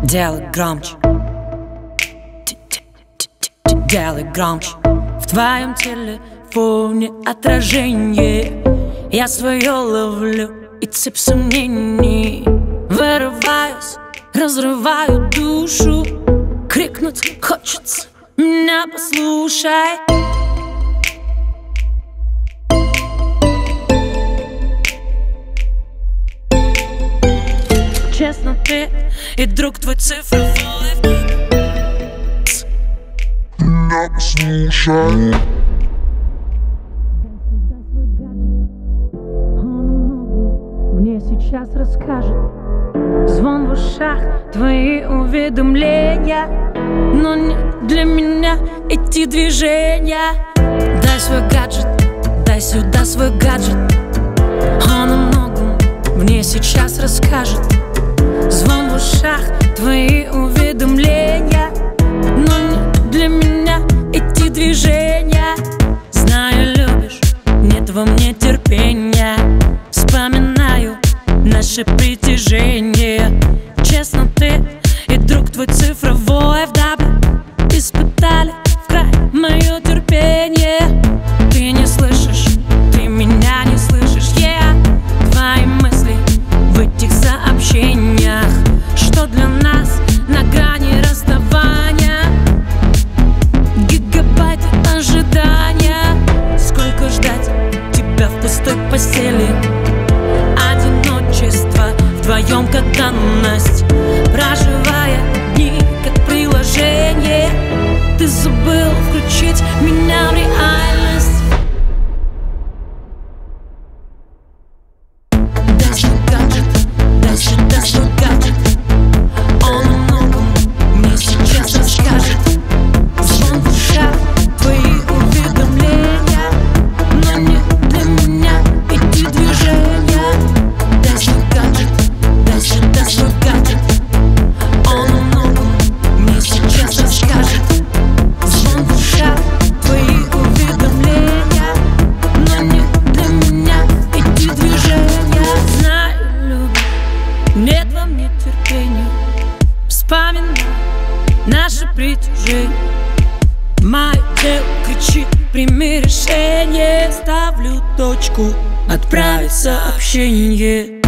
Делай громче, делай громче. В твоем телефоне отражение. Я свое ловлю и цепь сомнений. Вырываюсь, разрываю душу. Крикнуть хочется, меня послушай. Честно, ты и друг твой цифровой. Меня послушай. Мне сейчас расскажет. Звон в ушах, твои уведомления. Но не для меня эти движения. Дай свой гаджет, дай сюда свой гаджет. Он о многом мне сейчас расскажет. Звон в ушах, твои уведомления. Но не для меня эти движения. Знаю, любишь, нет во мне терпения. Вспоминаю наше притяжение. Честно, ты и друг твой цифровой вдобавок испытали в край мое терпение. Ты не слышишь, ты меня не слышишь, твои мысли в этих сообщениях. Что для нас на грани расставания. Гигабайты ожидания. Сколько ждать тебя в пустой постели. Одиночество вдвоем как данность. Проживая дни как приложение. Ты забыл включить меня в реальность. Дай свой гаджет, дай сюда свой гаджет. Он о многом мне сейчас расскажет. Звон в ушах, твои уведомления. Но не для меня эти движения. Дай свой гаджет, дай сюда свой гаджет. Он о многом мне сейчас расскажет. Звон в ушах, твои уведомления. Но не для меня эти движения. Знаю, любишь, нет во мне терпения. Вспоминаю наше притяжение. Мое тело кричит, прими решение. Ставлю точку, отправить сообщение.